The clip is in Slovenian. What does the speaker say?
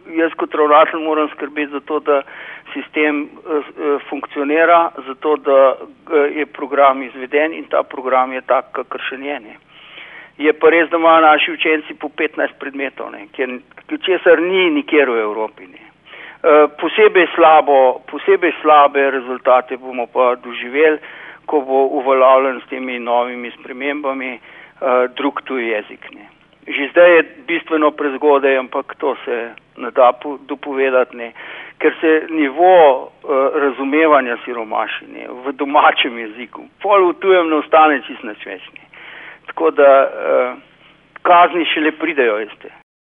jaz kot ravnatelj moram skrbeti za to, da sistem funkcionira, zato da je program izveden in ta program je tak, kakršen je. Je pa res, da imajo naši učenci po 15 predmetov, česar ni nikjer v Evropi. Posebej slabe rezultate bomo pa doživeli, ko bo uveljavljen s temi novimi spremembami drug tuj jezik. Že zdaj je bistveno prezgodaj, ampak to se ne da dopovedati, ker se nivo razumevanja siromaši v domačem jeziku, pol v tujem ne ostane čisto nič več. Tako da kazni šele pridejo, veste.